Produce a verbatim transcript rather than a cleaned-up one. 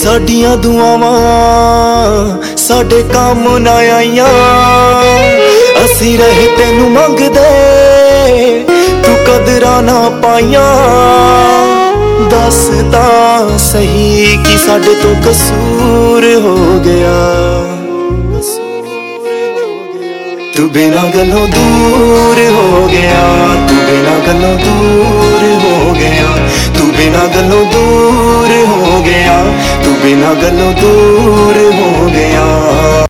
ਸਾਡੀਆਂ ਦੁਆਵਾਂ ਸਾਡੇ ਕੰਮ ਨਾ ਆਈਆਂ। ਅਸੀਂ ਰਹੇ ਤੈਨੂੰ ਮੰਗਦੇ, ਤੂੰ ਕਦਰਾਂ ਨਾ ਪਾਈਆਂ। ਦੱਸ ਤਾਂ ਸਹੀ ਕਿ ਸਾਡੇ ਤੋਂ ਕਸੂਰ ਹੋ ਗਿਆ। ਤੂੰ ਬਿਨਾਂ ਗੱਲੋਂ ਦੂਰ ਹੋ ਗਿਆ, ਤੂੰ ਬਿਨਾਂ ਗੱਲੋਂ ਦੂਰ ਹੋ ਗਿਆ, ਤੂੰ ਬਿਨਾਂ ਗੱਲੋਂ ਦੂਰ ਹੋ ਗਿਆ, ਤੂੰ ਬਿਨਾਂ ਗੱਲੋਂ ਦੂਰ ਹੋ ਗਿਆ।